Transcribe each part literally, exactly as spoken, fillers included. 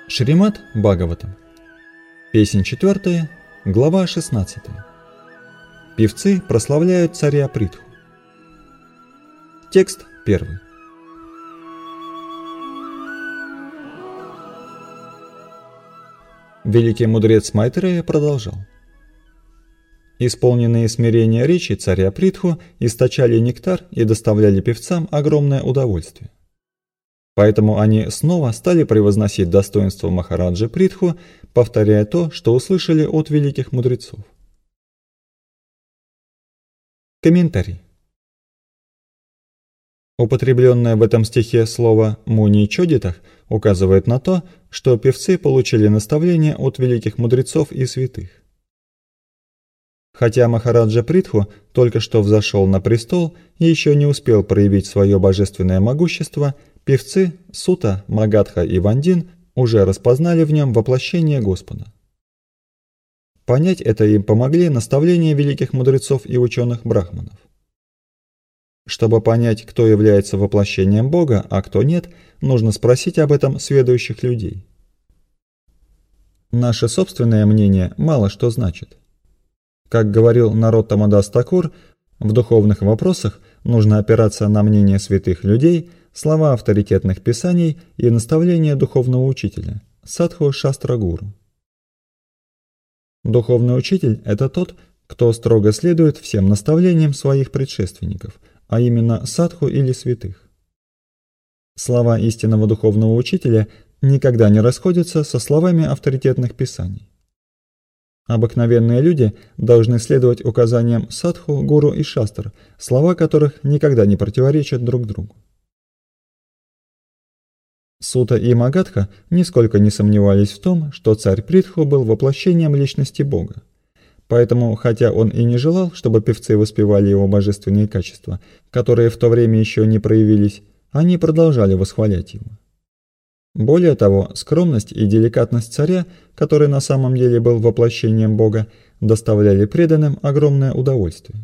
Шримад Бхагаватам. Песнь четвертая, глава шестнадцатая. Певцы прославляют царя Притху. Текст первый. Великий мудрец Майтрея продолжал. Исполненные смирения речи царя Притху источали нектар и доставляли певцам огромное удовольствие. Поэтому они снова стали превозносить достоинство Махараджи Притху, повторяя то, что услышали от великих мудрецов. Комментарий. Употребленное в этом стихе слово «муни чодитах» указывает на то, что певцы получили наставления от великих мудрецов и святых. Хотя Махараджа Притху только что взошел на престол и еще не успел проявить свое божественное могущество, певцы Сута, Магадха и Вандин уже распознали в нем воплощение Господа. Понять это им помогли наставления великих мудрецов и ученых брахманов. Чтобы понять, кто является воплощением Бога, а кто нет, нужно спросить об этом сведущих людей. Наше собственное мнение мало что значит. Как говорил Нароттама Дас Такур, в духовных вопросах нужно опираться на мнение святых людей, слова авторитетных писаний и наставления духовного учителя, садху шастра гуру. Духовный учитель – это тот, кто строго следует всем наставлениям своих предшественников, а именно садху или святых. Слова истинного духовного учителя никогда не расходятся со словами авторитетных писаний. Обыкновенные люди должны следовать указаниям садху, гуру и шастр, слова которых никогда не противоречат друг другу. Сута и Магадха нисколько не сомневались в том, что царь Притху был воплощением личности Бога. Поэтому, хотя он и не желал, чтобы певцы воспевали его божественные качества, которые в то время еще не проявились, они продолжали восхвалять его. Более того, скромность и деликатность царя, который на самом деле был воплощением Бога, доставляли преданным огромное удовольствие.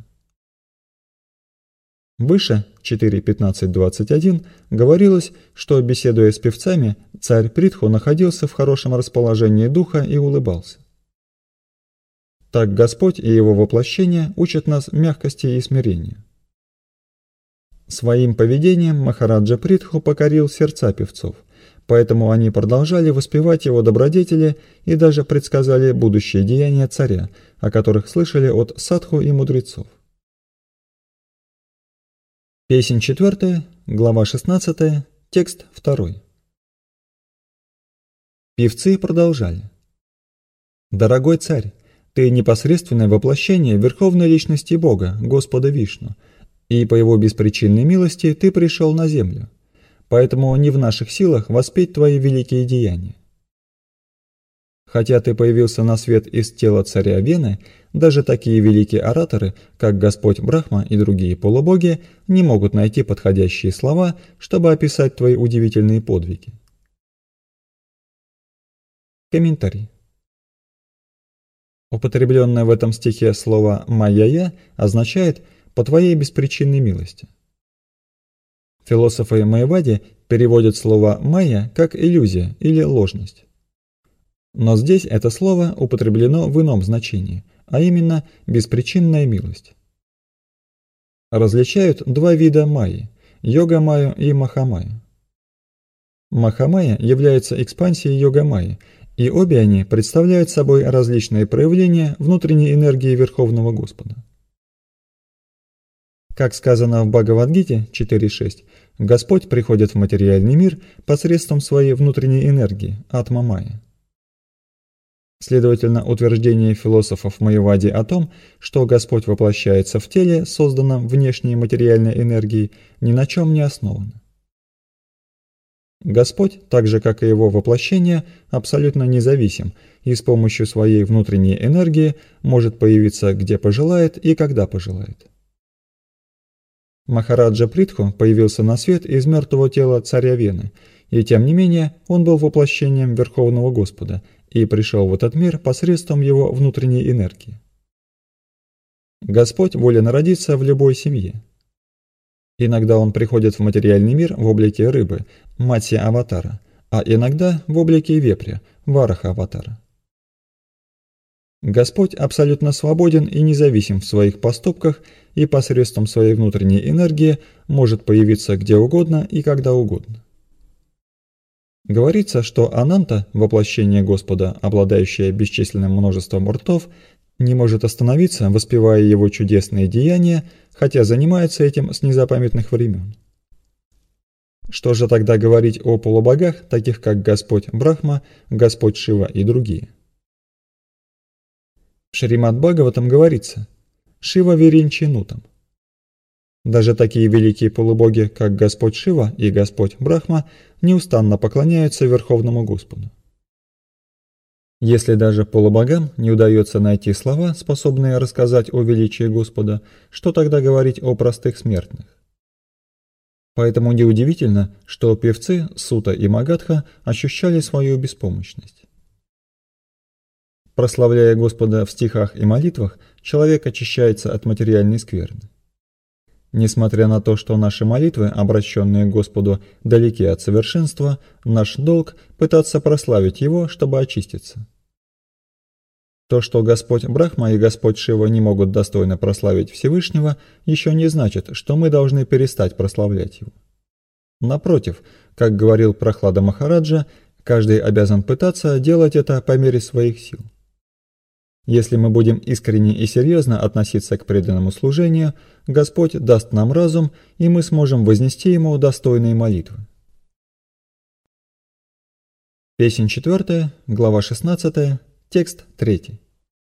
Выше, четыре пятнадцать двадцать один, говорилось, что, беседуя с певцами, царь Притху находился в хорошем расположении духа и улыбался. Так Господь и его воплощение учат нас мягкости и смирению. Своим поведением Махараджа Притху покорил сердца певцов, поэтому они продолжали воспевать его добродетели и даже предсказали будущие деяния царя, о которых слышали от садху и мудрецов. Песнь четвертая, глава шестнадцатая, текст второй. Певцы продолжали. «Дорогой царь, ты непосредственное воплощение Верховной Личности Бога, Господа Вишну, и по его беспричинной милости ты пришел на землю, поэтому не в наших силах воспеть твои великие деяния. Хотя ты появился на свет из тела царя Вены, даже такие великие ораторы, как Господь Брахма и другие полубоги, не могут найти подходящие слова, чтобы описать твои удивительные подвиги». Комментарий. Употребленное в этом стихе слово «майя» означает «по твоей беспричинной милости». Философы Майявади переводят слово «майя» как «иллюзия» или «ложность». Но здесь это слово употреблено в ином значении, а именно «беспричинная милость». Различают два вида майи – йога-майю и маха-майю. Маха-майя является экспансией йога-майи, и обе они представляют собой различные проявления внутренней энергии Верховного Господа. Как сказано в Бхагавад-гите четыре шесть, Господь приходит в материальный мир посредством своей внутренней энергии, атма-майя. Следовательно, утверждение философов Майявади о том, что Господь воплощается в теле, созданном внешней материальной энергией, ни на чем не основано. Господь, так же как и его воплощение, абсолютно независим и с помощью своей внутренней энергии может появиться где пожелает и когда пожелает. Махараджа Притху появился на свет из мертвого тела царя Вены, и тем не менее он был воплощением Верховного Господа и пришел в этот мир посредством его внутренней энергии. Господь волен родиться в любой семье. Иногда он приходит в материальный мир в облике рыбы, матья-аватара, а иногда в облике вепря, вараха-аватара. Господь абсолютно свободен и независим в своих поступках и посредством своей внутренней энергии может появиться где угодно и когда угодно. Говорится, что Ананта, воплощение Господа, обладающее бесчисленным множеством ртов, не может остановиться, воспевая его чудесные деяния, хотя занимается этим с незапамятных времен. Что же тогда говорить о полубогах, таких как Господь Брахма, Господь Шива и другие? В Шримад Бхагаватам говорится «Шива Виринчинутам». Даже такие великие полубоги, как Господь Шива и Господь Брахма, неустанно поклоняются Верховному Господу. Если даже полубогам не удается найти слова, способные рассказать о величии Господа, что тогда говорить о простых смертных? Поэтому неудивительно, что певцы Сута и Магадха ощущали свою беспомощность. Прославляя Господа в стихах и молитвах, человек очищается от материальной скверны. Несмотря на то, что наши молитвы, обращенные к Господу, далеки от совершенства, наш долг – пытаться прославить Его, чтобы очиститься. То, что Господь Брахма и Господь Шива не могут достойно прославить Всевышнего, еще не значит, что мы должны перестать прославлять Его. Напротив, как говорил Прахлада Махараджа, каждый обязан пытаться делать это по мере своих сил. Если мы будем искренне и серьезно относиться к преданному служению, Господь даст нам разум, и мы сможем вознести Ему достойные молитвы. Песнь четвертая, глава шестнадцатая, текст третий.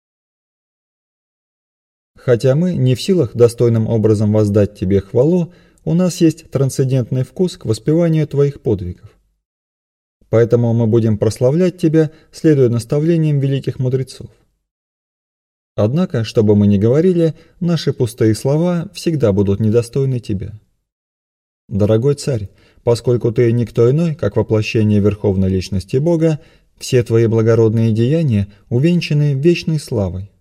Хотя мы не в силах достойным образом воздать Тебе хвалу, у нас есть трансцендентный вкус к воспеванию Твоих подвигов. Поэтому мы будем прославлять Тебя, следуя наставлениям великих мудрецов. Однако, что бы мы ни говорили, наши пустые слова всегда будут недостойны Тебя. Дорогой царь, поскольку Ты никто иной, как воплощение Верховной Личности Бога, все Твои благородные деяния увенчаны вечной славой.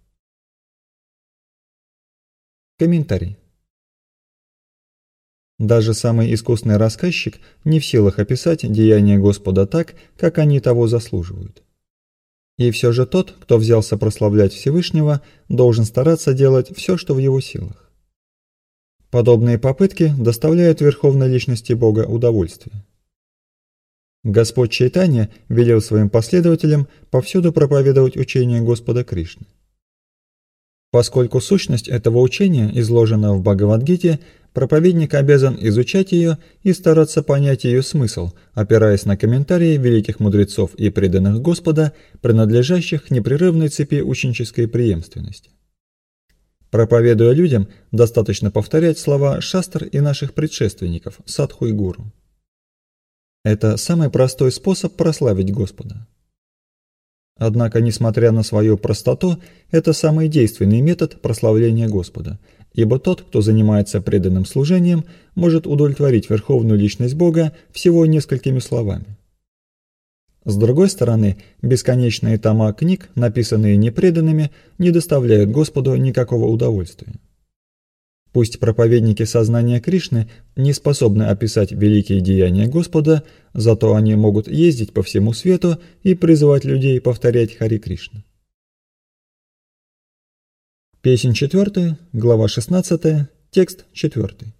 Комментарий. Даже самый искусный рассказчик не в силах описать деяния Господа так, как они того заслуживают. И все же тот, кто взялся прославлять Всевышнего, должен стараться делать все, что в его силах. Подобные попытки доставляют Верховной Личности Бога удовольствие. Господь Чайтанья велел своим последователям повсюду проповедовать учение Господа Кришны. Поскольку сущность этого учения изложена в Бхагавад-гите, проповедник обязан изучать ее и стараться понять ее смысл, опираясь на комментарии великих мудрецов и преданных Господа, принадлежащих к непрерывной цепи ученической преемственности. Проповедуя людям, достаточно повторять слова шастр и наших предшественников, садху и гуру. Это самый простой способ прославить Господа. Однако, несмотря на свою простоту, это самый действенный метод прославления Господа, ибо тот, кто занимается преданным служением, может удовлетворить Верховную Личность Бога всего несколькими словами. С другой стороны, бесконечные тома книг, написанные непреданными, не доставляют Господу никакого удовольствия. Пусть проповедники сознания Кришны не способны описать великие деяния Господа, зато они могут ездить по всему свету и призывать людей повторять Хари Кришна. Песнь четвертая, глава шестнадцатая, текст четвертый.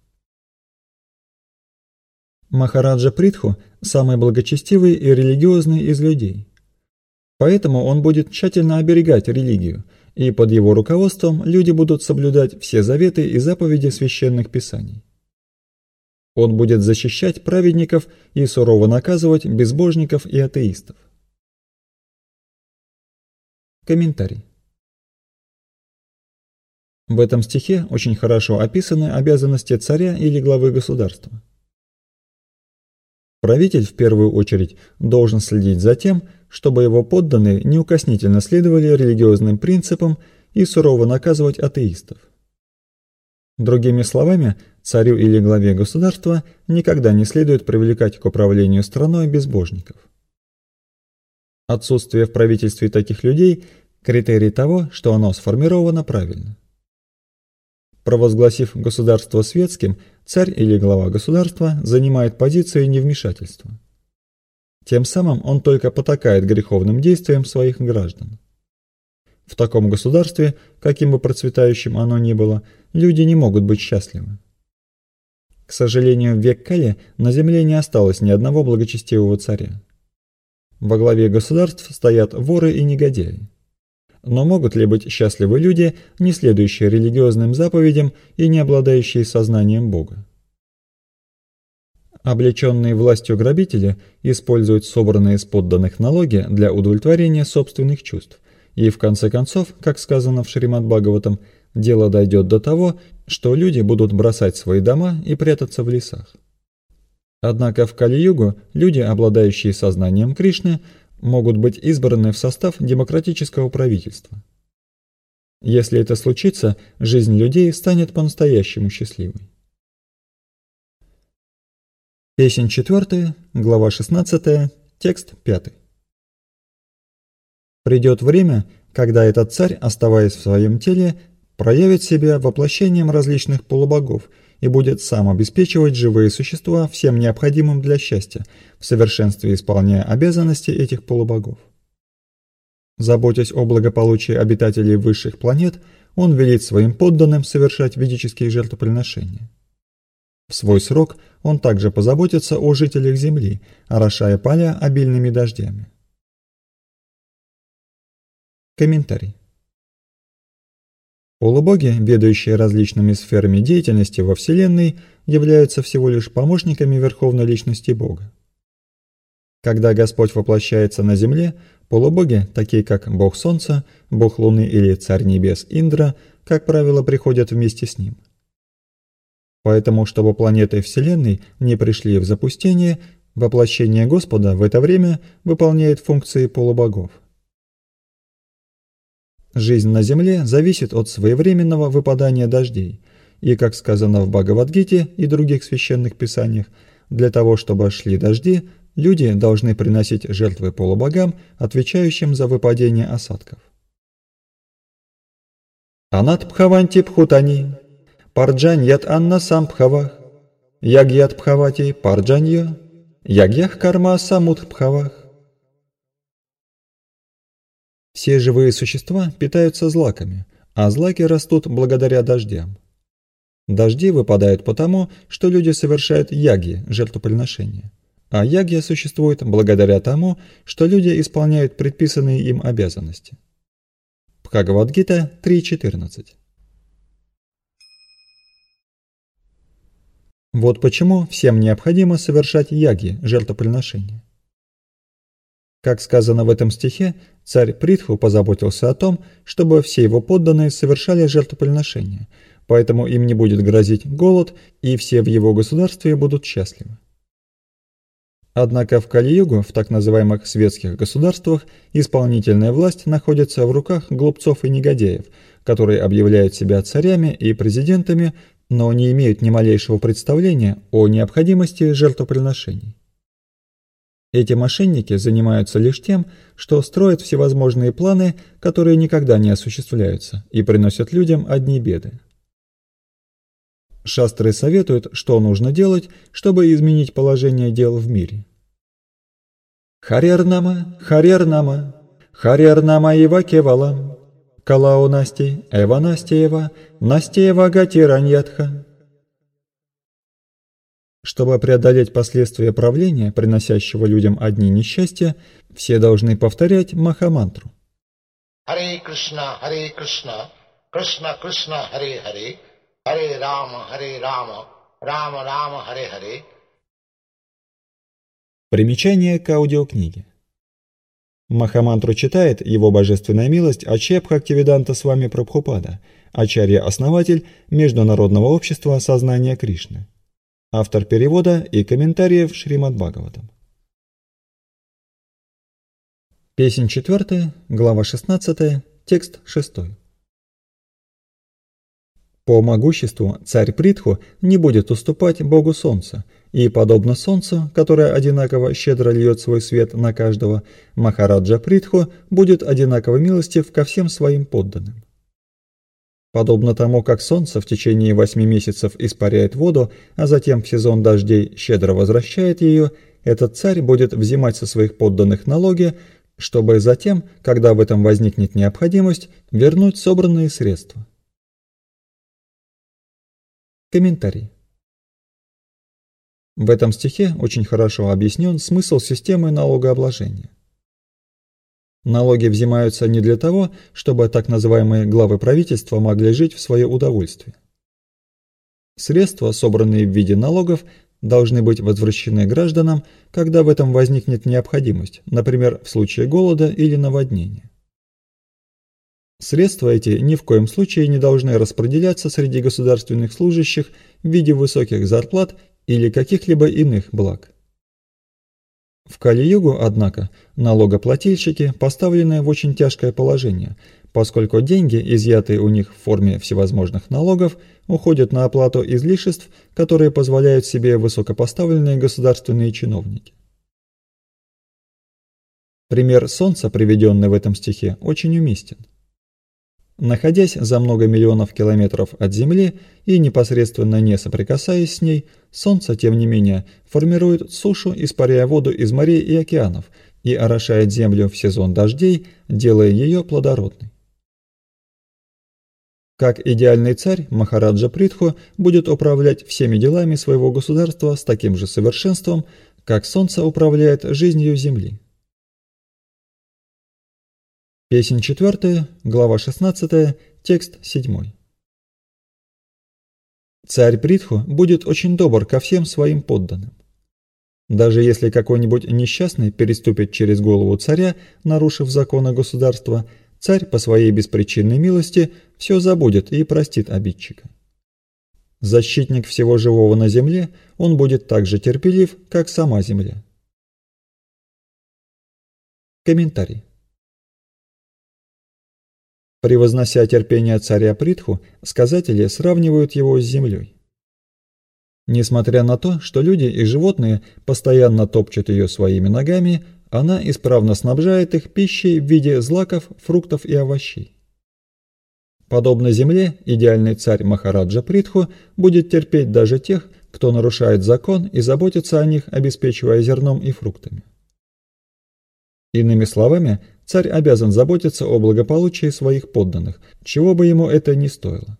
Махараджа Притху – самый благочестивый и религиозный из людей. Поэтому он будет тщательно оберегать религию, и под его руководством люди будут соблюдать все заветы и заповеди священных писаний. Он будет защищать праведников и сурово наказывать безбожников и атеистов. Комментарий. В этом стихе очень хорошо описаны обязанности царя или главы государства. Правитель в первую очередь должен следить за тем, чтобы его подданные неукоснительно следовали религиозным принципам и сурово наказывать атеистов. Другими словами, царю или главе государства никогда не следует привлекать к управлению страной безбожников. Отсутствие в правительстве таких людей – критерий того, что оно сформировано правильно. Провозгласив государство светским, царь или глава государства занимает позицию невмешательства. Тем самым он только потакает греховным действиям своих граждан. В таком государстве, каким бы процветающим оно ни было, люди не могут быть счастливы. К сожалению, в век Кали на земле не осталось ни одного благочестивого царя. Во главе государств стоят воры и негодяи. Но могут ли быть счастливы люди, не следующие религиозным заповедям и не обладающие сознанием Бога? Облеченные властью грабители используют собранные с подданных налоги для удовлетворения собственных чувств, и в конце концов, как сказано в Шримад-Бхагаватам, дело дойдет до того, что люди будут бросать свои дома и прятаться в лесах. Однако в Кали-югу люди, обладающие сознанием Кришны, могут быть избраны в состав демократического правительства. Если это случится, жизнь людей станет по-настоящему счастливой. Песнь четвертая, глава шестнадцатая, текст пятый. Придет время, когда этот царь, оставаясь в своем теле, проявит себя воплощением различных полубогов и будет сам обеспечивать живые существа всем необходимым для счастья, в совершенстве исполняя обязанности этих полубогов. Заботясь о благополучии обитателей высших планет, он велит своим подданным совершать ведические жертвоприношения. В свой срок он также позаботится о жителях Земли, орошая поля обильными дождями. Комментарий. Полубоги, ведающие различными сферами деятельности во Вселенной, являются всего лишь помощниками Верховной Личности Бога. Когда Господь воплощается на земле, полубоги, такие как Бог Солнца, Бог Луны или Царь Небес Индра, как правило, приходят вместе с ним. Поэтому, чтобы планеты Вселенной не пришли в запустение, воплощение Господа в это время выполняет функции полубогов. Жизнь на Земле зависит от своевременного выпадания дождей, и, как сказано в Бхагавад-гите и других священных писаниях, для того, чтобы шли дожди, люди должны приносить жертвы полубогам, отвечающим за выпадение осадков. Анат Бхаванти Пхутани, Парджаньят Анна Самбхавах, Ягьят Бхавати Парджаньо, Ягьях Карма Самут Бхавах. Все живые существа питаются злаками, а злаки растут благодаря дождям. Дожди выпадают потому, что люди совершают яги, жертвоприношения, а ягья существует благодаря тому, что люди исполняют предписанные им обязанности. Бхагавад-гита три четырнадцать. Вот почему всем необходимо совершать яги, жертвоприношения. Как сказано в этом стихе, царь Притху позаботился о том, чтобы все его подданные совершали жертвоприношения, поэтому им не будет грозить голод, и все в его государстве будут счастливы. Однако в Кали-югу, в так называемых светских государствах, исполнительная власть находится в руках глупцов и негодяев, которые объявляют себя царями и президентами, но не имеют ни малейшего представления о необходимости жертвоприношений. Эти мошенники занимаются лишь тем, что строят всевозможные планы, которые никогда не осуществляются, и приносят людям одни беды. Шастры советуют, что нужно делать, чтобы изменить положение дел в мире. Харьер-нама, Харьер-нама, Харьер-нама ива кевалам, Калао насти, эва настеева, настеева гати раньятха. Чтобы преодолеть последствия правления, приносящего людям одни несчастья, все должны повторять Махамантру. Харе Кришна, Харе Кришна, Кришна Кришна, Харе Харе, Харе Рама, Харе Рама, Рама Рама, Харе Харе. Примечание к аудиокниге. Махамантру читает Его Божественная милость Ачарья Бхактивиданта Свами Прабхупада, Ачарья-основатель Международного общества сознания Кришны. Автор перевода и комментариев Шримад-Бхагаватам. Песнь четвертая, глава шестнадцатая, текст шестой. По могуществу царь Притху не будет уступать Богу Солнца, и, подобно Солнцу, которое одинаково щедро льет свой свет на каждого, Махараджа Притху будет одинаково милостив ко всем своим подданным. Подобно тому, как солнце в течение восьми месяцев испаряет воду, а затем в сезон дождей щедро возвращает ее, этот царь будет взимать со своих подданных налоги, чтобы затем, когда в этом возникнет необходимость, вернуть собранные средства. Комментарий. В этом стихе очень хорошо объяснен смысл системы налогообложения. Налоги взимаются не для того, чтобы так называемые главы правительства могли жить в свое удовольствие. Средства, собранные в виде налогов, должны быть возвращены гражданам, когда в этом возникнет необходимость, например, в случае голода или наводнения. Средства эти ни в коем случае не должны распределяться среди государственных служащих в виде высоких зарплат или каких-либо иных благ. В Кали-югу, однако, налогоплательщики поставлены в очень тяжкое положение, поскольку деньги, изъятые у них в форме всевозможных налогов, уходят на оплату излишеств, которые позволяют себе высокопоставленные государственные чиновники. Пример солнца, приведенный в этом стихе, очень уместен. Находясь за много миллионов километров от Земли и непосредственно не соприкасаясь с ней, Солнце, тем не менее, формирует сушу, испаряя воду из морей и океанов, и орошает Землю в сезон дождей, делая ее плодородной. Как идеальный царь, Махараджа Притху будет управлять всеми делами своего государства с таким же совершенством, как Солнце управляет жизнью Земли. Песнь четвертая, глава шестнадцатая, текст седьмой. Царь Притху будет очень добр ко всем своим подданным. Даже если какой-нибудь несчастный переступит через голову царя, нарушив законы государства, царь по своей беспричинной милости все забудет и простит обидчика. Защитник всего живого на земле, он будет так же терпелив, как сама земля. Комментарий. Превознося терпение царя Притху, сказатели сравнивают его с землей. Несмотря на то, что люди и животные постоянно топчут ее своими ногами, она исправно снабжает их пищей в виде злаков, фруктов и овощей. Подобно земле, идеальный царь Махараджа Притху будет терпеть даже тех, кто нарушает закон и заботится о них, обеспечивая зерном и фруктами. Иными словами, царь обязан заботиться о благополучии своих подданных, чего бы ему это ни стоило.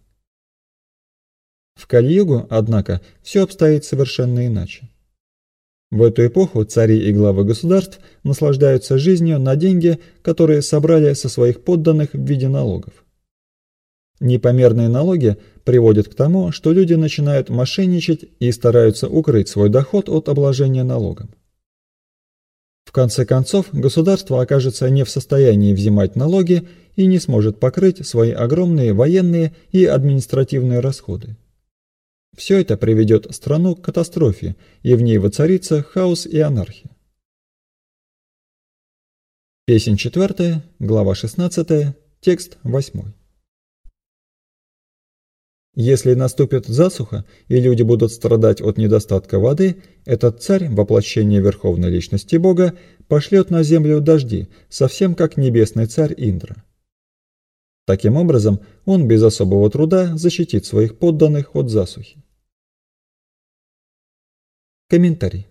В Кали-югу, однако, все обстоит совершенно иначе. В эту эпоху цари и главы государств наслаждаются жизнью на деньги, которые собрали со своих подданных в виде налогов. Непомерные налоги приводят к тому, что люди начинают мошенничать и стараются укрыть свой доход от обложения налогом. В конце концов, государство окажется не в состоянии взимать налоги и не сможет покрыть свои огромные военные и административные расходы. Все это приведет страну к катастрофе, и в ней воцарится хаос и анархия. Песнь четвертая, глава шестнадцатая, текст восьмой. Если наступит засуха, и люди будут страдать от недостатка воды, этот царь, воплощение Верховной Личности Бога, пошлет на землю дожди, совсем как небесный царь Индра. Таким образом, он без особого труда защитит своих подданных от засухи. Комментарий.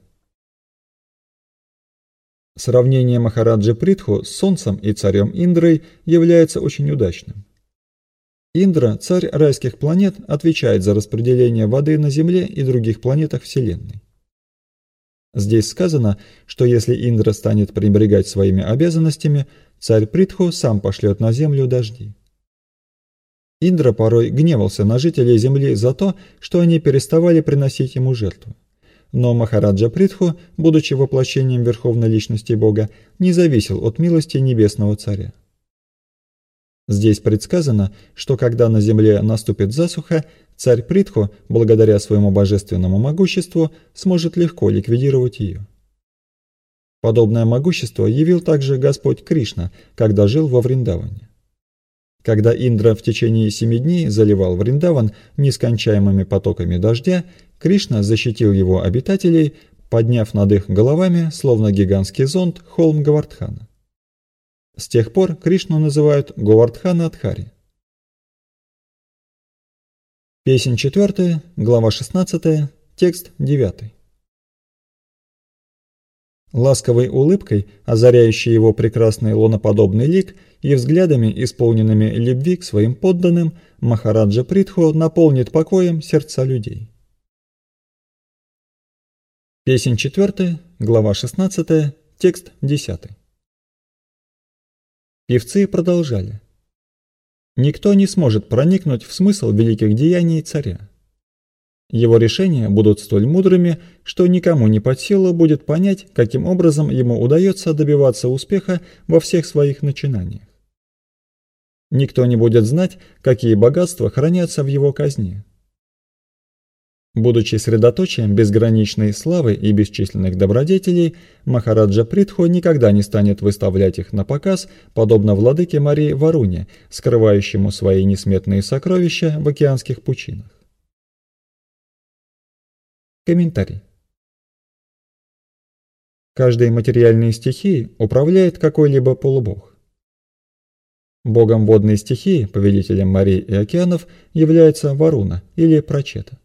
Сравнение Махараджи Притху с Солнцем и царем Индрой является очень удачным. Индра, царь райских планет, отвечает за распределение воды на Земле и других планетах Вселенной. Здесь сказано, что если Индра станет пренебрегать своими обязанностями, царь Притху сам пошлет на Землю дожди. Индра порой гневался на жителей Земли за то, что они переставали приносить ему жертву. Но Махараджа Притху, будучи воплощением Верховной Личности Бога, не зависел от милости Небесного Царя. Здесь предсказано, что когда на земле наступит засуха, царь Притху, благодаря своему божественному могуществу, сможет легко ликвидировать ее. Подобное могущество явил также Господь Кришна, когда жил во Вриндаване. Когда Индра в течение семи дней заливал Вриндаван нескончаемыми потоками дождя, Кришна защитил его обитателей, подняв над их головами, словно гигантский зонт, холм Говардхана. С тех пор Кришну называют Говардхана-Адхари. Песнь четвертая, глава шестнадцатая, текст девятый. Ласковой улыбкой, озаряющей его прекрасный луноподобный лик, и взглядами, исполненными любви к своим подданным, Махараджа Притху наполнит покоем сердца людей. Песнь четвертая, глава шестнадцатая, текст десятый. Певцы продолжали. Никто не сможет проникнуть в смысл великих деяний царя. Его решения будут столь мудрыми, что никому не под силу будет понять, каким образом ему удается добиваться успеха во всех своих начинаниях. Никто не будет знать, какие богатства хранятся в его казне. Будучи средоточием безграничной славы и бесчисленных добродетелей, Махараджа Притху никогда не станет выставлять их на показ, подобно владыке морей Варуне, скрывающему свои несметные сокровища в океанских пучинах. Комментарий. Каждой материальной стихией управляет какой-либо полубог. Богом водной стихии, повелителем морей и океанов, является Варуна или Прачета.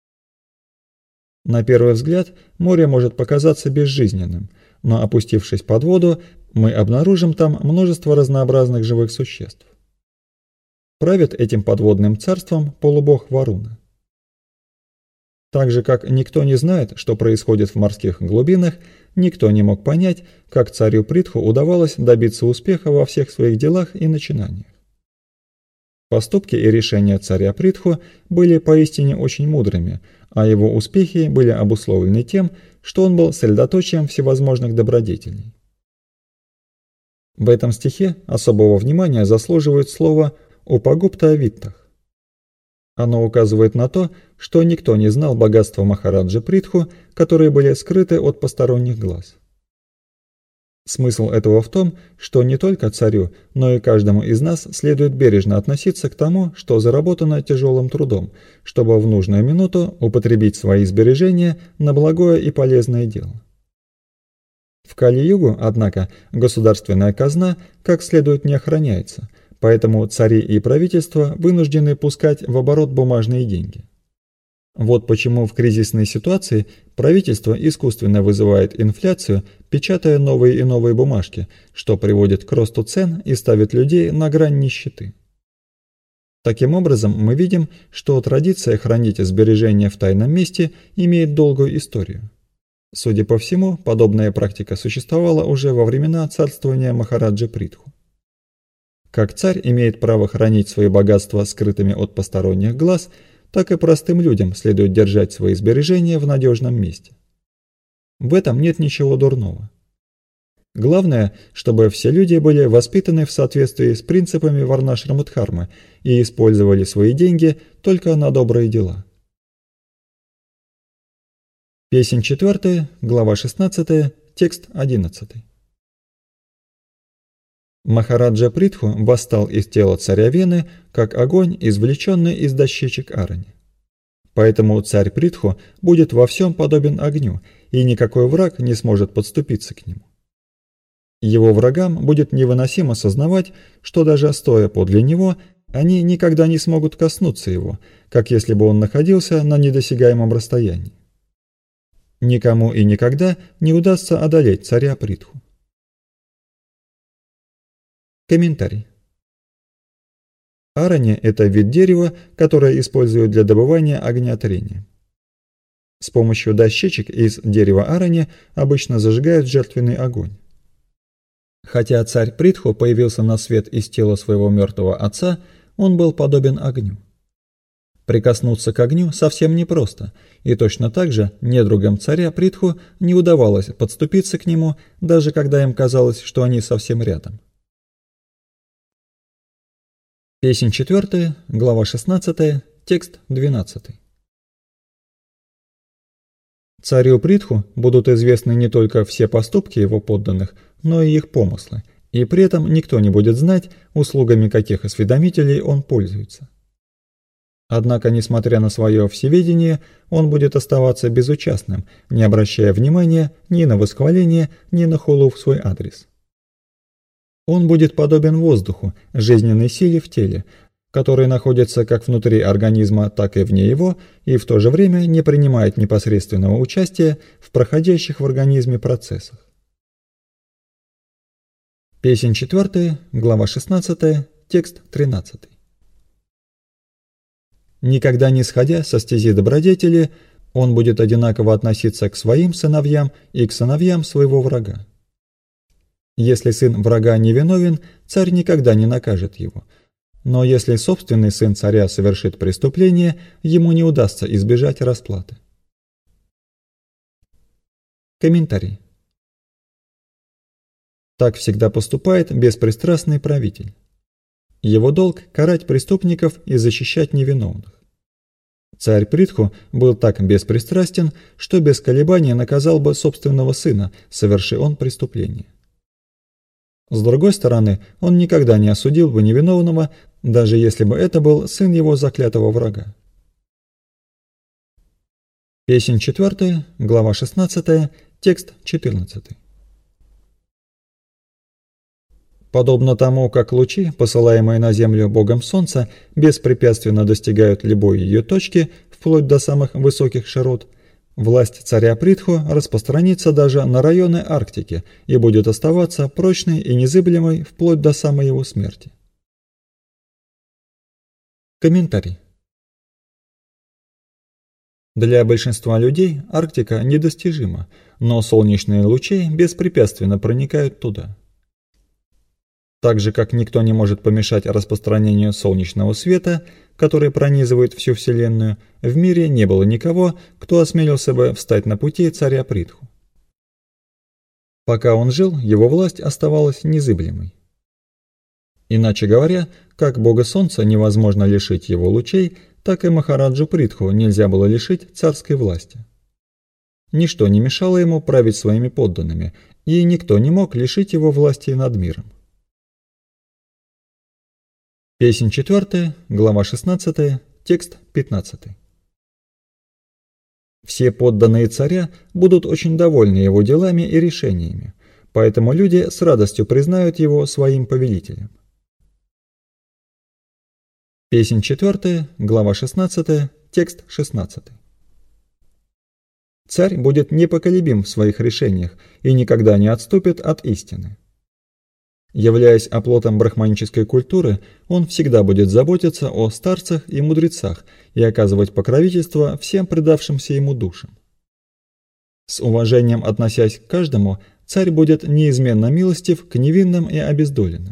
На первый взгляд море может показаться безжизненным, но опустившись под воду, мы обнаружим там множество разнообразных живых существ. Правит этим подводным царством полубог Варуна. Так же, как никто не знает, что происходит в морских глубинах, никто не мог понять, как царю Притху удавалось добиться успеха во всех своих делах и начинаниях. Поступки и решения царя Притху были поистине очень мудрыми, а его успехи были обусловлены тем, что он был средоточием всевозможных добродетелей. В этом стихе особого внимания заслуживает слово «Упагупта-Виттах». Оно указывает на то, что никто не знал богатства Махараджи Притху, которые были скрыты от посторонних глаз. Смысл этого в том, что не только царю, но и каждому из нас следует бережно относиться к тому, что заработано тяжелым трудом, чтобы в нужную минуту употребить свои сбережения на благое и полезное дело. В Кали-югу, однако, государственная казна как следует не охраняется, поэтому цари и правительства вынуждены пускать в оборот бумажные деньги. Вот почему в кризисной ситуации правительство искусственно вызывает инфляцию, печатая новые и новые бумажки, что приводит к росту цен и ставит людей на грань нищеты. Таким образом, мы видим, что традиция хранить сбережения в тайном месте имеет долгую историю. Судя по всему, подобная практика существовала уже во времена царствования Махараджи Притху. Как царь имеет право хранить свои богатства скрытыми от посторонних глаз, так и простым людям следует держать свои сбережения в надежном месте. В этом нет ничего дурного. Главное, чтобы все люди были воспитаны в соответствии с принципами Варнашрама-дхармы и использовали свои деньги только на добрые дела. Песнь четвертая, глава шестнадцатая, текст одиннадцатый. Махараджа Притху восстал из тела царя Вены, как огонь, извлеченный из дощечек Арани. Поэтому царь Притху будет во всем подобен огню, и никакой враг не сможет подступиться к нему. Его врагам будет невыносимо сознавать, что даже стоя подле него, они никогда не смогут коснуться его, как если бы он находился на недосягаемом расстоянии. Никому и никогда не удастся одолеть царя Притху. Комментарий. Арани – это вид дерева, которое используют для добывания огня трения. С помощью дощечек из дерева арани обычно зажигают жертвенный огонь. Хотя царь Притху появился на свет из тела своего мертвого отца, он был подобен огню. Прикоснуться к огню совсем непросто, и точно так же недругам царя Притху не удавалось подступиться к нему, даже когда им казалось, что они совсем рядом. Песнь четвертая, глава шестнадцатая, текст двенадцатый. Царю Притху будут известны не только все поступки его подданных, но и их помыслы, и при этом никто не будет знать, услугами каких осведомителей он пользуется. Однако, несмотря на свое всеведение, он будет оставаться безучастным, не обращая внимания ни на восхваление, ни на хулу в свой адрес. Он будет подобен воздуху, жизненной силе в теле, который находится как внутри организма, так и вне его, и в то же время не принимает непосредственного участия в проходящих в организме процессах. Песнь четвёртая, глава шестнадцатая, текст тринадцатый. Никогда не сходя со стези добродетели, он будет одинаково относиться к своим сыновьям и к сыновьям своего врага. Если сын врага невиновен, царь никогда не накажет его. Но если собственный сын царя совершит преступление, ему не удастся избежать расплаты. Комментарий. Так всегда поступает беспристрастный правитель. Его долг – карать преступников и защищать невиновных. Царь Притху был так беспристрастен, что без колебания наказал бы собственного сына, соверши он преступление. С другой стороны, он никогда не осудил бы невиновного, даже если бы это был сын его заклятого врага. Песнь четвёртая, глава шестнадцатая, текст четырнадцатый. Подобно тому, как лучи, посылаемые на землю Богом Солнца, беспрепятственно достигают любой ее точки, вплоть до самых высоких широт, власть царя Притху распространится даже на районы Арктики и будет оставаться прочной и незыблемой вплоть до самой его смерти. Комментарий. Для большинства людей Арктика недостижима, но солнечные лучи беспрепятственно проникают туда. Так же, как никто не может помешать распространению солнечного света, который пронизывает всю Вселенную, в мире не было никого, кто осмелился бы встать на пути царя Притху. Пока он жил, его власть оставалась незыблемой. Иначе говоря, как бога солнца невозможно лишить его лучей, так и Махараджу Притху нельзя было лишить царской власти. Ничто не мешало ему править своими подданными, и никто не мог лишить его власти над миром. Песнь четвёртая, глава шестнадцатая, текст пятнадцатый. Все подданные царя будут очень довольны его делами и решениями, поэтому люди с радостью признают его своим повелителем. Песнь четвёртая, глава шестнадцатая, текст шестнадцатый. Царь будет непоколебим в своих решениях и никогда не отступит от истины. Являясь оплотом брахманической культуры, он всегда будет заботиться о старцах и мудрецах и оказывать покровительство всем предавшимся ему душам. С уважением относясь к каждому, царь будет неизменно милостив к невинным и обездоленным.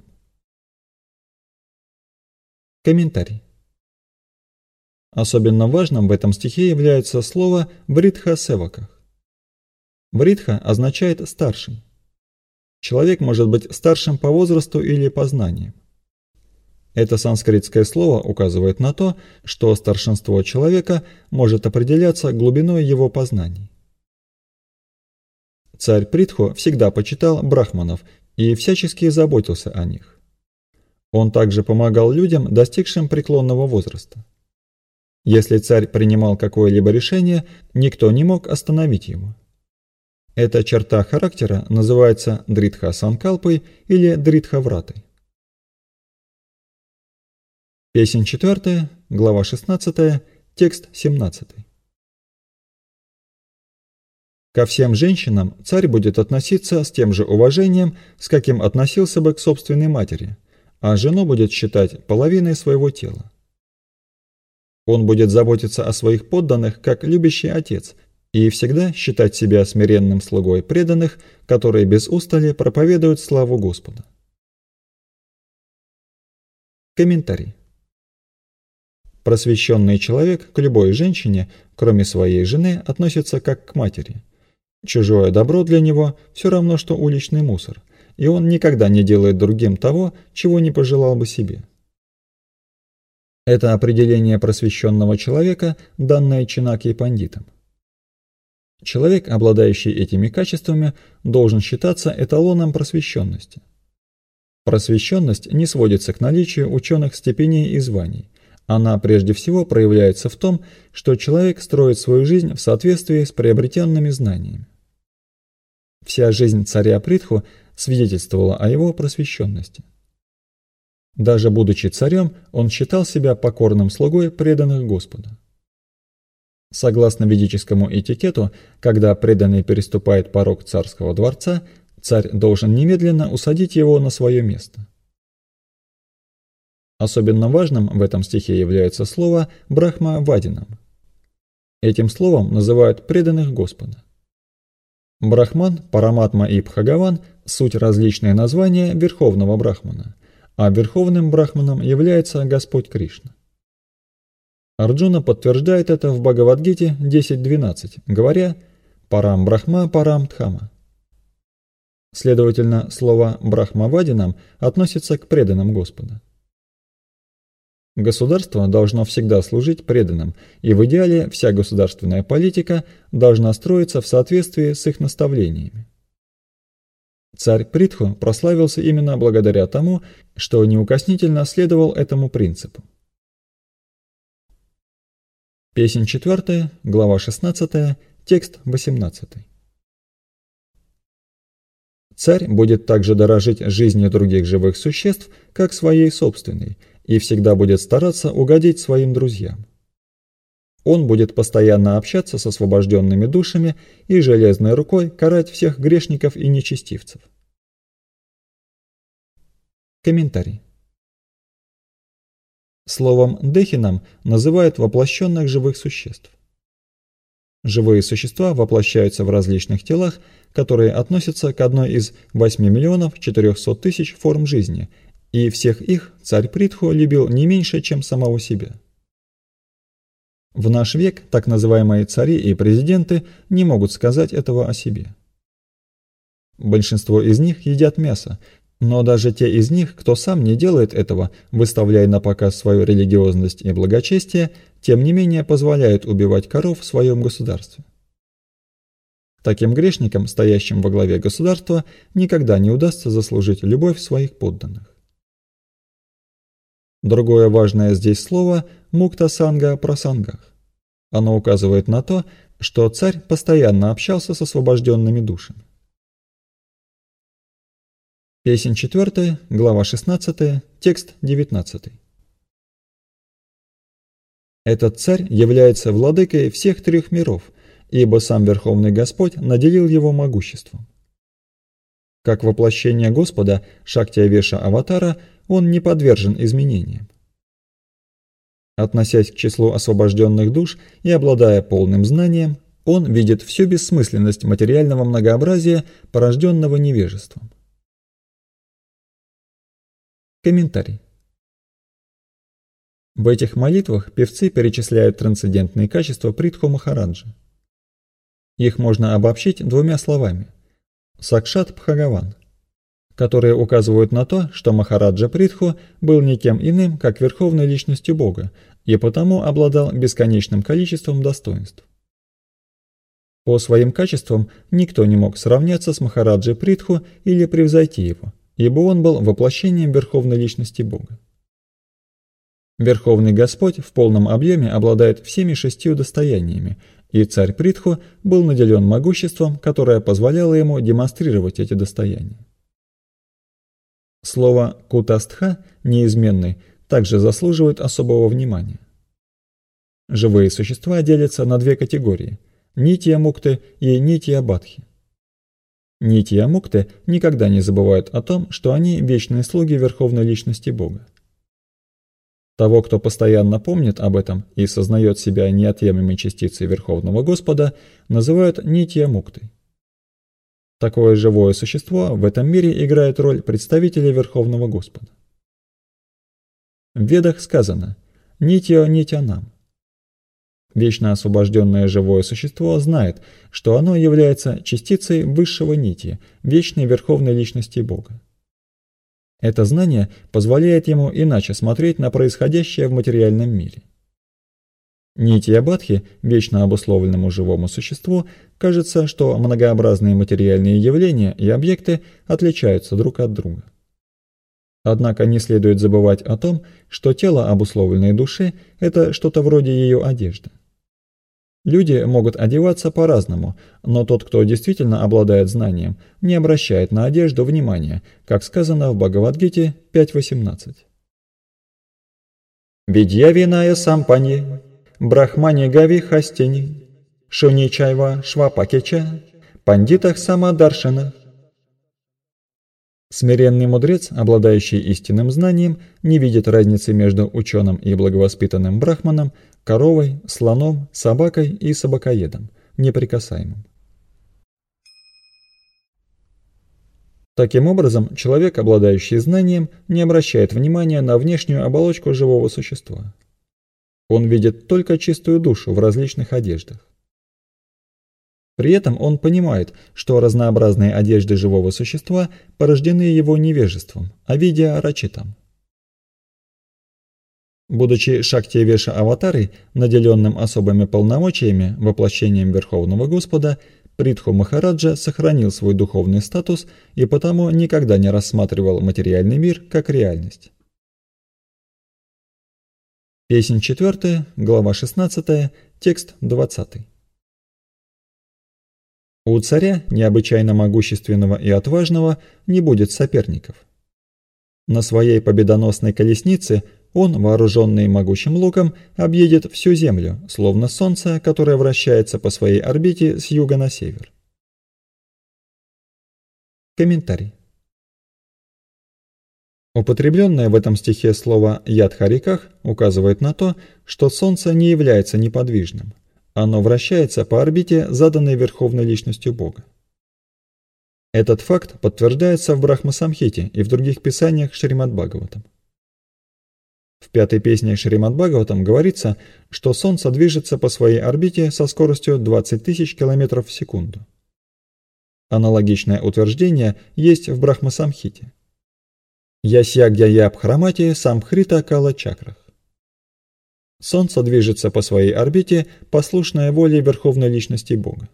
Комментарий. Особенно важным в этом стихе является слово «бритха-севаках». Бритха означает «старший». Человек может быть старшим по возрасту или по знаниям. Это санскритское слово указывает на то, что старшинство человека может определяться глубиной его познаний. Царь Притху всегда почитал брахманов и всячески заботился о них. Он также помогал людям, достигшим преклонного возраста. Если царь принимал какое-либо решение, никто не мог остановить его. Эта черта характера называется дритха-санкалпой или дритха-вратой. Песнь четвёртая, глава шестнадцатая, текст семнадцатый. Ко всем женщинам царь будет относиться с тем же уважением, с каким относился бы к собственной матери, а жену будет считать половиной своего тела. Он будет заботиться о своих подданных, как любящий отец, и всегда считать себя смиренным слугой преданных, которые без устали проповедуют славу Господа. Комментарий. Просвещенный человек к любой женщине, кроме своей жены, относится как к матери. Чужое добро для него все равно, что уличный мусор, и он никогда не делает другим того, чего не пожелал бы себе. Это определение просвещенного человека, данное Чинаки пандитам. Человек, обладающий этими качествами, должен считаться эталоном просвещенности. Просвещенность не сводится к наличию ученых степеней и званий. Она прежде всего проявляется в том, что человек строит свою жизнь в соответствии с приобретенными знаниями. Вся жизнь царя Притху свидетельствовала о его просвещенности. Даже будучи царем, он считал себя покорным слугой преданных Господу. Согласно ведическому этикету, когда преданный переступает порог царского дворца, царь должен немедленно усадить его на свое место. Особенно важным в этом стихе является слово «брахма-вадинам». Этим словом называют преданных Господа. Брахман, Параматма и Бхагаван – суть различные названия Верховного Брахмана, а Верховным Брахманом является Господь Кришна. Арджуна подтверждает это в Бхагавад-гите десять двенадцать, говоря «Парам Брахма, Парам Дхама». Следовательно, слово «брахмавадинам» относится к преданным Господа. Государство должно всегда служить преданным, и в идеале вся государственная политика должна строиться в соответствии с их наставлениями. Царь Притху прославился именно благодаря тому, что неукоснительно следовал этому принципу. Песнь четвертая, глава шестнадцатая, текст восемнадцатый. Царь будет также дорожить жизнью других живых существ, как своей собственной, и всегда будет стараться угодить своим друзьям. Он будет постоянно общаться с освобожденными душами и железной рукой карать всех грешников и нечестивцев. Комментарий. Словом «дехинам» называют воплощенных живых существ. Живые существа воплощаются в различных телах, которые относятся к одной из восьми миллионов четырехсот тысяч форм жизни, и всех их царь Притху любил не меньше, чем самого себя. В наш век так называемые цари и президенты не могут сказать этого о себе. Большинство из них едят мясо, но даже те из них, кто сам не делает этого, выставляя на показ свою религиозность и благочестие, тем не менее позволяют убивать коров в своем государстве. Таким грешникам, стоящим во главе государства, никогда не удастся заслужить любовь своих подданных. Другое важное здесь слово «мукта-санга прасангах». Оно указывает на то, что царь постоянно общался с освобожденными душами. Песнь четвертая, глава шестнадцатая, текст девятнадцатый. Этот царь является владыкой всех трех миров, ибо сам Верховный Господь наделил его могуществом. Как воплощение Господа, Шактия-Веша-аватара, он не подвержен изменениям. Относясь к числу освобожденных душ и обладая полным знанием, он видит всю бессмысленность материального многообразия, порожденного невежеством. Комментарий. В этих молитвах певцы перечисляют трансцендентные качества Притху Махараджи. Их можно обобщить двумя словами – Сакшат Бхагаван, которые указывают на то, что Махараджа Притху был никем иным, как верховной личностью Бога, и потому обладал бесконечным количеством достоинств. По своим качествам никто не мог сравняться с Махараджей Притху или превзойти его, ибо он был воплощением верховной личности Бога. Верховный Господь в полном объеме обладает всеми шестью достояниями, и царь Притху был наделен могуществом, которое позволяло ему демонстрировать эти достояния. Слово «кутастха» – неизменный, также заслуживает особого внимания. Живые существа делятся на две категории – нитья-мукты и нитья-бадхи. Нитья-мукты никогда не забывают о том, что они вечные слуги Верховной Личности Бога. Того, кто постоянно помнит об этом и сознает себя неотъемлемой частицей Верховного Господа, называют нитья-муктой. Такое живое существо в этом мире играет роль представителя Верховного Господа. В Ведах сказано «нитья-нитьянам». Вечно освобожденное живое существо знает, что оно является частицей высшего нитья, вечной Верховной Личности Бога. Это знание позволяет ему иначе смотреть на происходящее в материальном мире. Нитья-бадхи, вечно обусловленному живому существу, кажется, что многообразные материальные явления и объекты отличаются друг от друга. Однако не следует забывать о том, что тело обусловленной души – это что-то вроде ее одежды. Люди могут одеваться по-разному, но тот, кто действительно обладает знанием, не обращает на одежду внимания, как сказано в Бхагавад-гите пять восемнадцать. «Видья виная сампанье, брахмани гави хастени, шуни чайва швапакеча, пандитах самадаршана». Смиренный мудрец, обладающий истинным знанием, не видит разницы между ученым и благовоспитанным брахманом, коровой, слоном, собакой и собакоедом, неприкасаемым. Таким образом, человек, обладающий знанием, не обращает внимания на внешнюю оболочку живого существа. Он видит только чистую душу в различных одеждах. При этом он понимает, что разнообразные одежды живого существа порождены его невежеством, авидья рачитам. Будучи Шакти-Веша-аватарой, наделенным особыми полномочиями, воплощением Верховного Господа, Притху Махараджа сохранил свой духовный статус и потому никогда не рассматривал материальный мир как реальность. Песнь четвертая, глава шестнадцатая, текст двадцатый. У царя, необычайно могущественного и отважного, не будет соперников. На своей победоносной колеснице он, вооруженный могучим луком, объедет всю землю, словно солнце, которое вращается по своей орбите с юга на север. Комментарий. Употребленное в этом стихе слово «ядхариках» указывает на то, что солнце не является неподвижным. Оно вращается по орбите, заданной Верховной Личностью Бога. Этот факт подтверждается в Брахма-самхите и в других писаниях Шримад-Бхагаватам. В пятой песне Шримад-Бхагаватам говорится, что Солнце движется по своей орбите со скоростью двадцать тысяч километров в секунду. Аналогичное утверждение есть в Брахма-самхите. Ясьягья-ябхрамати самхрита кала-чакрах. Солнце движется по своей орбите, послушное воле Верховной Личности Бога.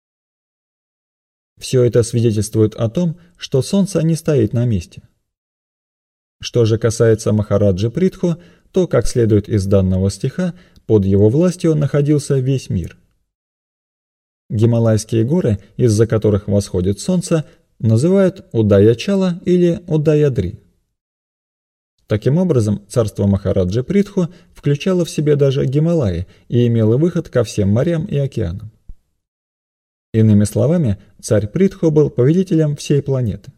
Все это свидетельствует о том, что Солнце не стоит на месте. Что же касается Махараджи Притху, то, как следует из данного стиха, под его властью находился весь мир. Гималайские горы, из-за которых восходит Солнце, называют Удая-чала или Удая-дри. Таким образом, царство Махараджи Притху включало в себе даже Гималаи и имело выход ко всем морям и океанам. Иными словами, царь Притху был повелителем всей планеты.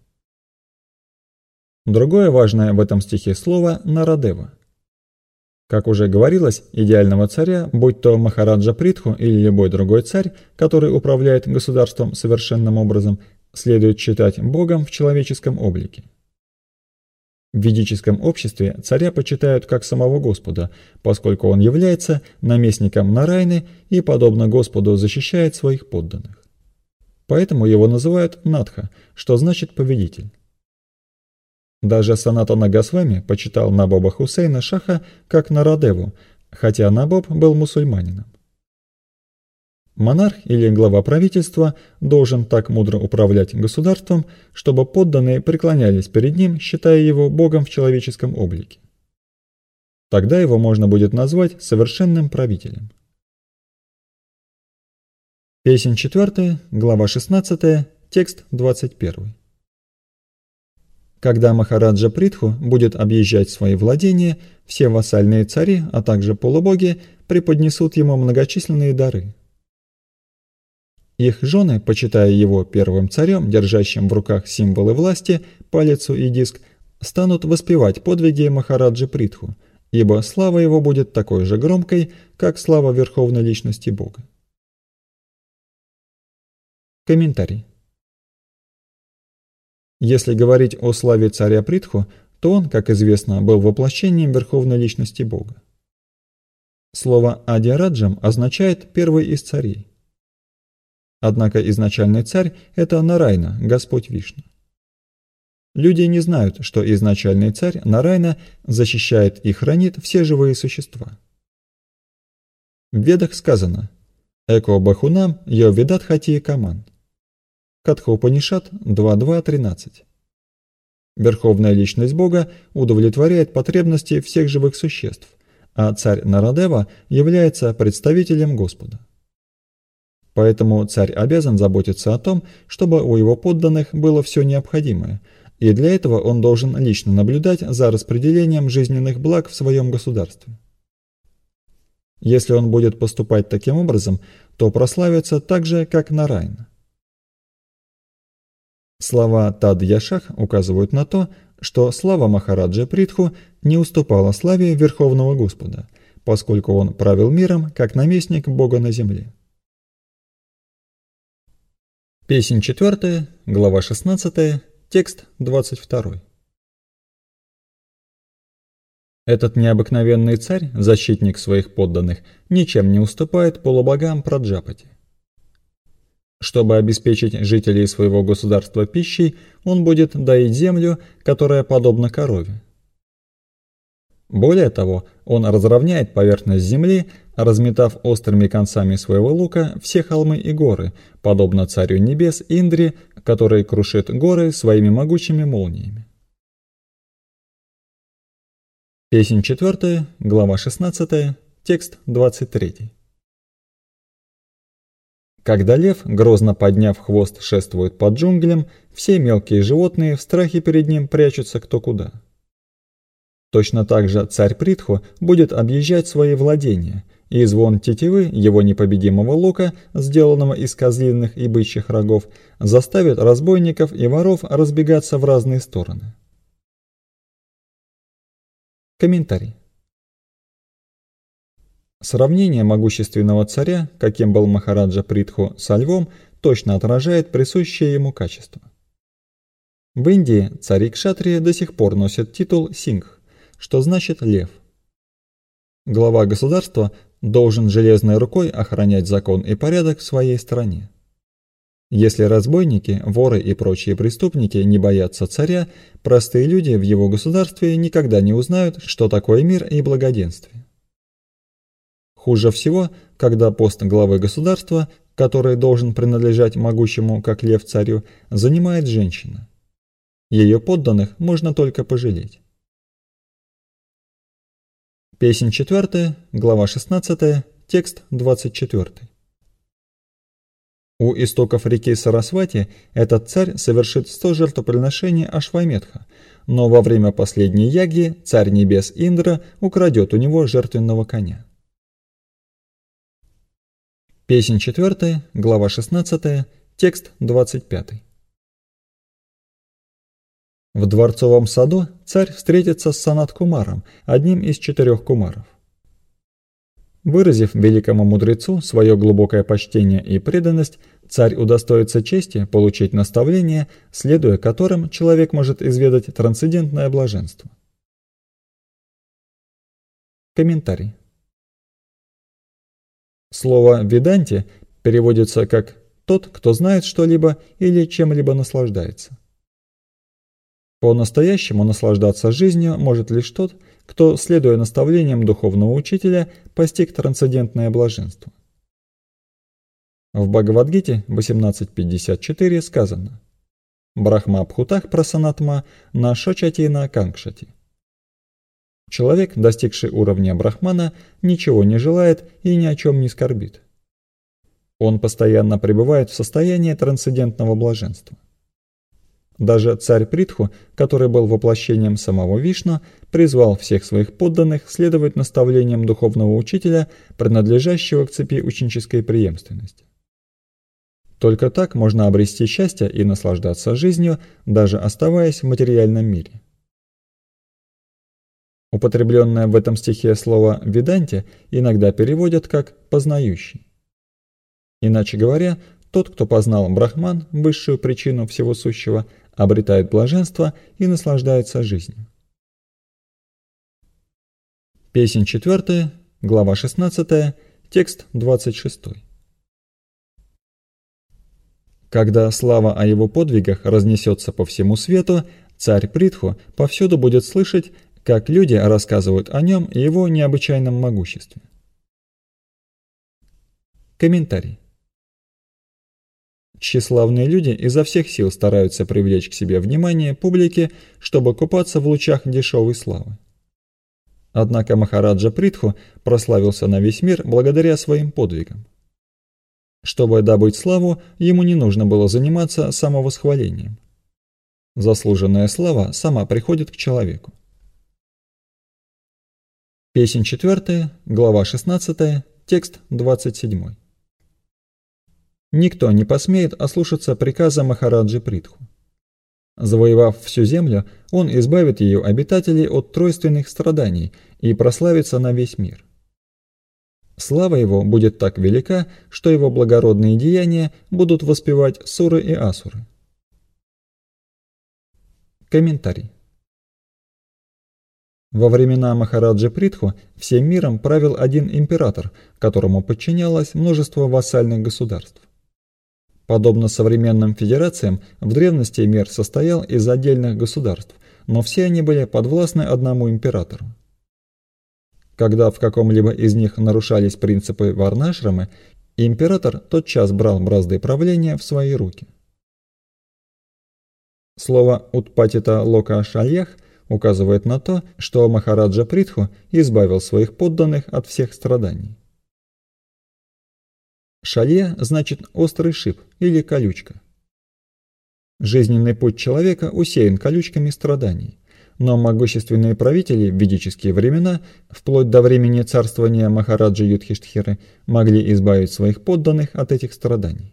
Другое важное в этом стихе слово «нарадева». Как уже говорилось, идеального царя, будь то Махараджа Притху или любой другой царь, который управляет государством совершенным образом, следует считать Богом в человеческом облике. В ведическом обществе царя почитают как самого Господа, поскольку он является наместником Нарайны и, подобно Господу, защищает своих подданных. Поэтому его называют Надха, что значит «повелитель». Даже Санатана Госвами почитал Набоба Хусейна Шаха как Нарадеву, хотя Набоб был мусульманином. Монарх или глава правительства должен так мудро управлять государством, чтобы подданные преклонялись перед ним, считая его богом в человеческом облике. Тогда его можно будет назвать совершенным правителем. Песнь четвертая, глава шестнадцатая, текст двадцать первый. Когда Махараджа Притху будет объезжать свои владения, все вассальные цари, а также полубоги преподнесут ему многочисленные дары. Их жены, почитая его первым царем, держащим в руках символы власти, палицу и диск, станут воспевать подвиги Махараджи Притху, ибо слава его будет такой же громкой, как слава Верховной Личности Бога. Комментарий. Если говорить о славе царя Притху, то он, как известно, был воплощением Верховной Личности Бога. Слово «адираджам» означает «первый из царей». Однако изначальный царь – это Нарайна, Господь Вишну. Люди не знают, что изначальный царь Нарайна защищает и хранит все живые существа. В Ведах сказано «Эко бахунам йо видат хати каман». Катха Упанишад два два тринадцать. Верховная Личность Бога удовлетворяет потребности всех живых существ, а царь Нарадева является представителем Господа. Поэтому царь обязан заботиться о том, чтобы у его подданных было все необходимое, и для этого он должен лично наблюдать за распределением жизненных благ в своем государстве. Если он будет поступать таким образом, то прославится так же, как Нарайна. Слова Тад-Яшах указывают на то, что слава Махараджа Притху не уступала славе Верховного Господа, поскольку он правил миром как наместник Бога на земле. Песнь четвертая, глава шестнадцатая, текст двадцать второй. Этот необыкновенный царь, защитник своих подданных, ничем не уступает полубогам Праджапати. Чтобы обеспечить жителей своего государства пищей, он будет доить землю, которая подобна корове. Более того, он разровняет поверхность земли, разметав острыми концами своего лука все холмы и горы, подобно царю небес Индре, который крушит горы своими могучими молниями. Песнь четвертая, глава шестнадцатая, текст двадцать третий. Когда лев, грозно подняв хвост, шествует по джунглям, все мелкие животные в страхе перед ним прячутся кто куда. Точно так же царь Притху будет объезжать свои владения, и звон тетивы его непобедимого лука, сделанного из козлиных и бычьих рогов, заставит разбойников и воров разбегаться в разные стороны. Комментарий. Сравнение могущественного царя, каким был Махараджа Притху, со львом, точно отражает присущее ему качество. В Индии цари-кшатрии до сих пор носят титул Сингх, что значит лев. Глава государства должен железной рукой охранять закон и порядок в своей стране. Если разбойники, воры и прочие преступники не боятся царя, простые люди в его государстве никогда не узнают, что такое мир и благоденствие. Хуже всего, когда пост главы государства, который должен принадлежать могучему, как лев, царю, занимает женщина. Ее подданных можно только пожалеть. Песнь четвертая, глава шестнадцатая, текст двадцать четвертый. У истоков реки Сарасвати этот царь совершит сто жертвоприношений Ашваметха, но во время последней яги царь небес Индра украдет у него жертвенного коня. Песнь четвертая, глава шестнадцатая, текст двадцать пятый. В дворцовом саду царь встретится с Санат-Кумаром, одним из четырех кумаров. Выразив великому мудрецу свое глубокое почтение и преданность, царь удостоится чести получить наставления, следуя которым человек может изведать трансцендентное блаженство. Комментарий. Слово «веданти» переводится как «тот, кто знает что-либо или чем-либо наслаждается». По-настоящему наслаждаться жизнью может лишь тот, кто, следуя наставлениям духовного учителя, постиг трансцендентное блаженство. В Бхагавад-гите восемнадцать пятьдесят четыре сказано: «Брахма Абхутах прасанатма на шочатина канкшати». Человек, достигший уровня брахмана, ничего не желает и ни о чем не скорбит. Он постоянно пребывает в состоянии трансцендентного блаженства. Даже царь Притху, который был воплощением самого Вишну, призвал всех своих подданных следовать наставлениям духовного учителя, принадлежащего к цепи ученической преемственности. Только так можно обрести счастье и наслаждаться жизнью, даже оставаясь в материальном мире. Употребленное в этом стихе слово «веданти» иногда переводят как «познающий». Иначе говоря, тот, кто познал Брахман, высшую причину всего сущего, обретает блаженство и наслаждается жизнью. Песнь четвертая, глава шестнадцатая, текст двадцать шестой. Когда слава о его подвигах разнесется по всему свету, царь Притху повсюду будет слышать, как люди рассказывают о нем и его необычайном могуществе. Комментарий. Тщеславные люди изо всех сил стараются привлечь к себе внимание публики, чтобы купаться в лучах дешевой славы. Однако Махараджа Притху прославился на весь мир благодаря своим подвигам. Чтобы добыть славу, ему не нужно было заниматься самовосхвалением. Заслуженная слава сама приходит к человеку. Песнь четвертая, глава шестнадцатая, текст двадцать седьмой. Никто не посмеет ослушаться приказа Махараджи Притху. Завоевав всю землю, он избавит ее обитателей от тройственных страданий и прославится на весь мир. Слава его будет так велика, что его благородные деяния будут воспевать суры и асуры. Комментарий. Во времена Махараджи Притху всем миром правил один император, которому подчинялось множество вассальных государств. Подобно современным федерациям, в древности мир состоял из отдельных государств, но все они были подвластны одному императору. Когда в каком-либо из них нарушались принципы варнашрамы, император тотчас брал бразды правления в свои руки. Слово «утпатита лока шальях» указывает на то, что Махараджа Притху избавил своих подданных от всех страданий. Шалья значит острый шип или колючка. Жизненный путь человека усеян колючками страданий, но могущественные правители в ведические времена, вплоть до времени царствования Махараджи Юдхиштхиры, могли избавить своих подданных от этих страданий.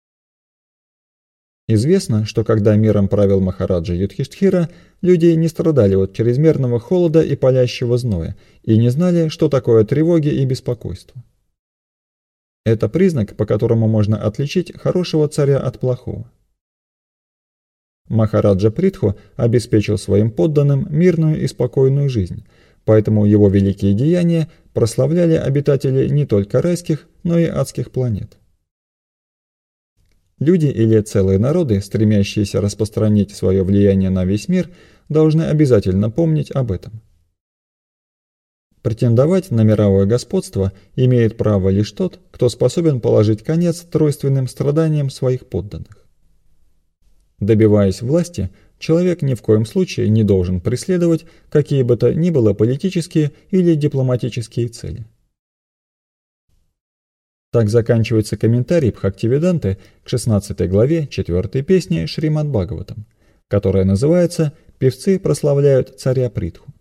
Известно, что когда миром правил Махараджа Юдхиштхира, люди не страдали от чрезмерного холода и палящего зноя и не знали, что такое тревоги и беспокойство. Это признак, по которому можно отличить хорошего царя от плохого. Махараджа Притху обеспечил своим подданным мирную и спокойную жизнь, поэтому его великие деяния прославляли обитатели не только райских, но и адских планет. Люди или целые народы, стремящиеся распространить свое влияние на весь мир, должны обязательно помнить об этом. Претендовать на мировое господство имеет право лишь тот, кто способен положить конец тройственным страданиям своих подданных. Добиваясь власти, человек ни в коем случае не должен преследовать какие бы то ни было политические или дипломатические цели. Так заканчивается комментарий Бхактивиданты к шестнадцатой главе четвёртой песни Шримад Бхагаватам, которая называется «Певцы прославляют царя Притху».